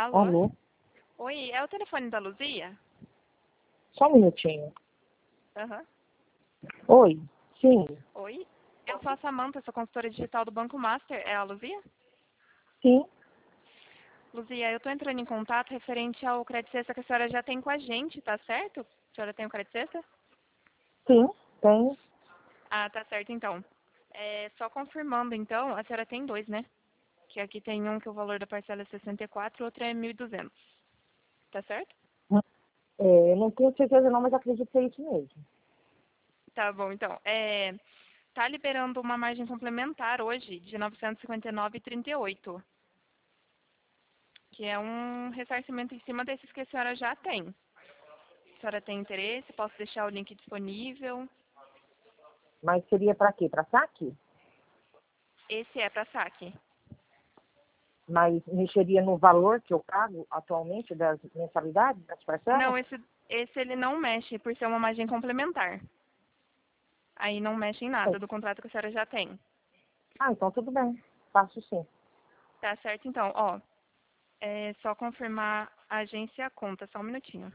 Alô? Alô? Oi, é o telefone da Luzia? Só um minutinho. Aham. Oi? Sim. Oi? Eu sou a Samanta, sou consultora digital do Banco Master. É a Luzia? Sim. Luzia, eu tô entrando em contato referente ao crédito sexta que a senhora já tem com a gente, tá certo? A senhora tem o crédito sexta? Sim, tem. Ah, tá certo então. Só confirmando então, a senhora tem dois, né? Que aqui tem um que o valor da parcela é 64, o outro é 1.200. Tá certo? Eu não tenho certeza não, mas acredito que é isso mesmo. Tá bom, então. Tá liberando uma margem complementar hoje de 959,38, que é um ressarcimento em cima desses que a senhora já tem. A senhora tem interesse? Posso deixar o link disponível. Mas seria para quê? Para saque? Esse é para saque. Mas mexeria no valor que eu pago atualmente das mensalidades, das parcelas? Não, esse ele não mexe por ser uma margem complementar. Aí não mexe em nada do contrato que a senhora já tem. Ah, então tudo bem. Faço sim. Tá certo, então. Ó, é só confirmar a agência e a conta. Só um minutinho.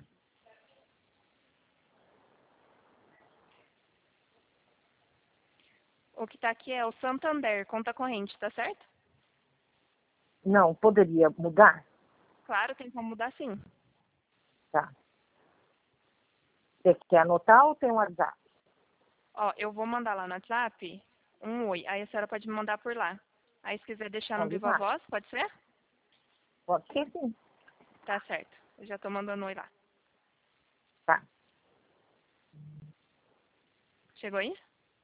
O que tá aqui é o Santander, conta corrente, tá certo? Não, poderia mudar? Claro, tem como mudar sim. Tá. Você quer anotar ou tem um WhatsApp? Ó, eu vou mandar lá no WhatsApp um oi. Aí a senhora pode me mandar por lá. Aí se quiser deixar no Viva Combinado. Voz, pode ser? Pode ser sim. Tá certo. Eu já tô mandando oi lá. Tá. Chegou aí?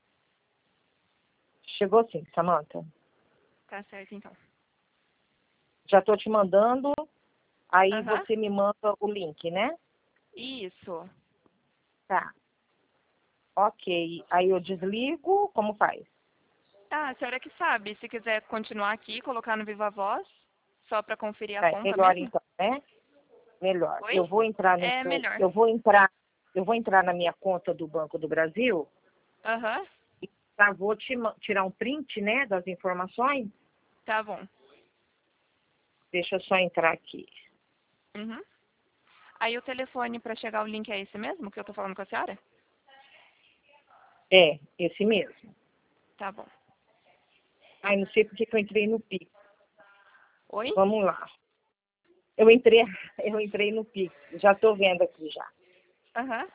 Chegou sim, Samanta. Tá certo, então. Já estou te mandando, aí Aham. você me manda o link, né? Isso. Tá. Ok. Aí eu desligo, como faz? Ah, a senhora que sabe. Se quiser continuar aqui, colocar no Viva Voz, só pra conferir a É conta melhor mesmo? então, né? Melhor. Oi? É melhor. Eu vou entrar na minha conta do Banco do Brasil Aham. e já vou tirar um print, né, das informações. Tá bom. Deixa eu só entrar aqui. Uhum. Aí o telefone pra chegar o link é esse mesmo que eu tô falando com a senhora? É, esse mesmo. Tá bom. Ai, não sei porque que eu entrei no Pix. Oi? Vamos lá. Eu entrei, eu entrei no Pix. Já estou vendo aqui já. Aham.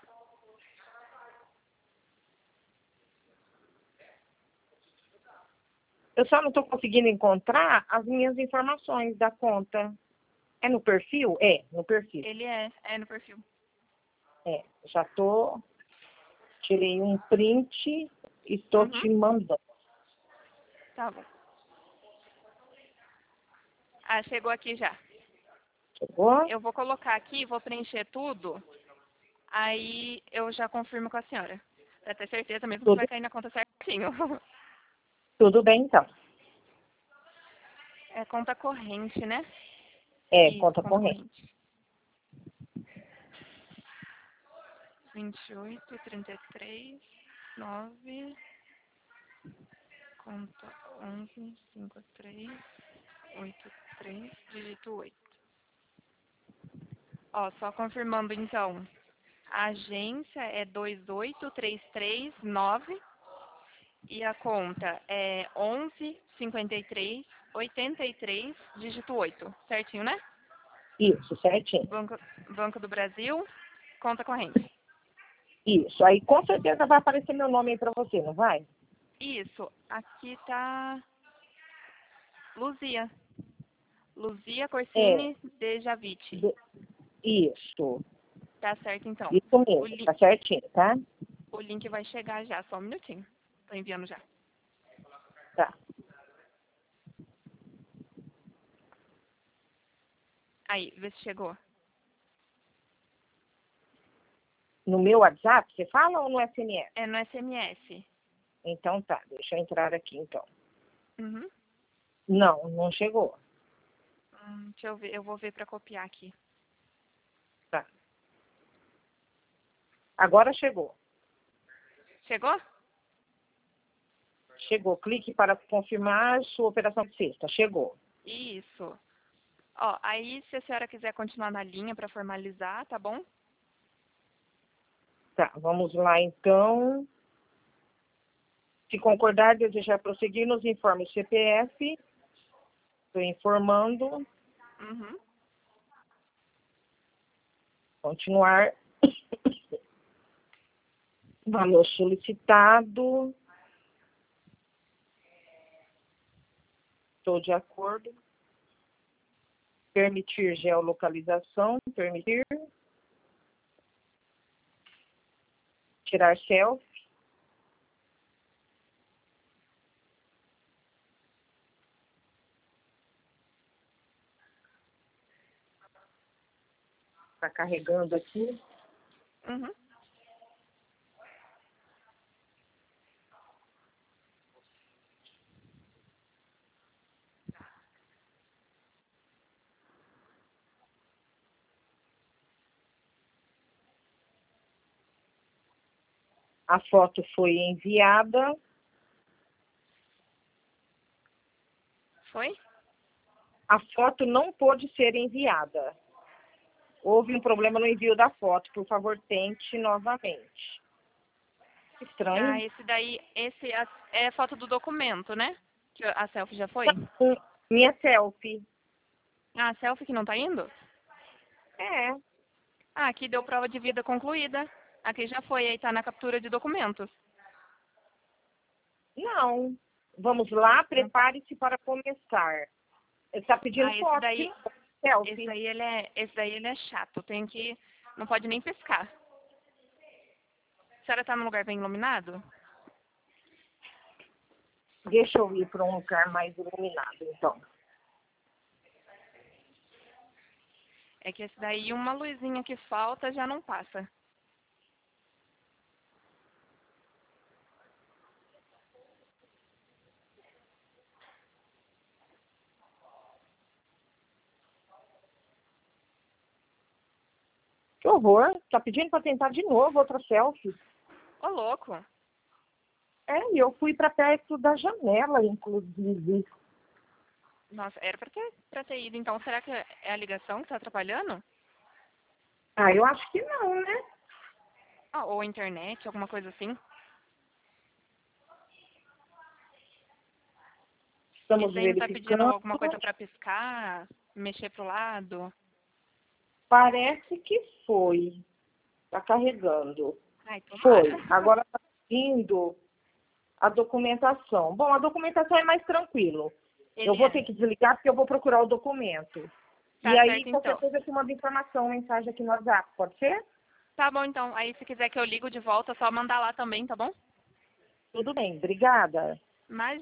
Eu só não estou conseguindo encontrar as minhas informações da conta. É no perfil? É, no perfil. Ele é no perfil. É, já estou. Tirei um print e estou Uhum. te mandando. Tá bom. Ah, chegou aqui já. Chegou? Eu vou colocar aqui, vou preencher tudo, aí eu já confirmo com a senhora. Pra ter certeza mesmo que vai Tudo, cair na conta certinho. tudo bem, então. É conta corrente, né? É, Isso, conta conta corrente. corrente. 28, 33, 9, conta 11, 53, 83, dígito 8. Ó, só confirmando então. A agência é 28339 e a conta é 11 53 83 dígito 8. Certinho, né? Isso, certinho. Banco, Banco do Brasil, conta corrente. Isso. Aí com certeza vai aparecer meu nome aí para você, não vai? Isso, aqui tá Luzia. Luzia É. Corsini de Javite. de- Isso. Tá certo, então. Isso O, mesmo. li Tá certinho, tá? o link vai chegar já, só um minutinho. Tô enviando já. Tá. Aí, vê se chegou. No meu WhatsApp, você fala ou no SMS? É no SMS. Então tá, deixa eu entrar aqui então. Uhum. Não, não chegou. Deixa eu ver, eu vou ver pra copiar aqui. Tá. Agora chegou. Chegou? Chegou. Clique para confirmar sua operação de sexta. Chegou. Isso. Ó, aí se a senhora quiser continuar na linha para formalizar, tá bom? Tá, vamos lá então. Se concordar, desejar prosseguir, nos informe o CPF. Estou informando. Uhum. Continuar. Valor solicitado. Estou de acordo. Permitir geolocalização. Permitir. Tirar selfie. Está carregando aqui. Uhum. A foto foi enviada. Foi? A foto não pôde ser enviada. Houve um problema no envio da foto. Por favor, tente novamente. Ah, Estranho. esse daí, é a foto do documento, né? Que a selfie já foi? Minha selfie. Ah, a selfie que não tá indo? É. Ah, aqui deu prova de vida concluída. Aqui já foi, aí tá na captura de documentos. Não. Vamos lá, prepare-se para começar. Está pedindo Ah, foto, selfie. esse daí ele é chato. Tem que, não pode nem piscar. A senhora tá num lugar bem iluminado? Deixa eu ir para um lugar mais iluminado, então. É que esse daí, uma luzinha que falta já não passa. Que horror. Está pedindo para tentar de novo outra selfie. Ô, louco. E eu fui para perto da janela, inclusive. Nossa, era pra ter ido. Então, será que é a ligação que tá atrapalhando? Ah, eu acho que não, né? Ah, ou a internet, alguma coisa assim? Estamos Esse daí não tá pedindo verificando. alguma coisa pra piscar, mexer pro lado? Parece que foi. Está carregando. Ai, tomara. Foi. Agora está pedindo a documentação. Bom, a documentação é mais tranquilo. Eu Ele vou é. ter que desligar porque eu vou procurar o documento. Tá E aí, certo, qualquer então. coisa, eu te mando informação, mensagem aqui no WhatsApp. Pode ser? Tá bom, então. Aí, se quiser que eu ligo de volta, é só mandar lá também, tá bom? Tudo bem. Obrigada. Mas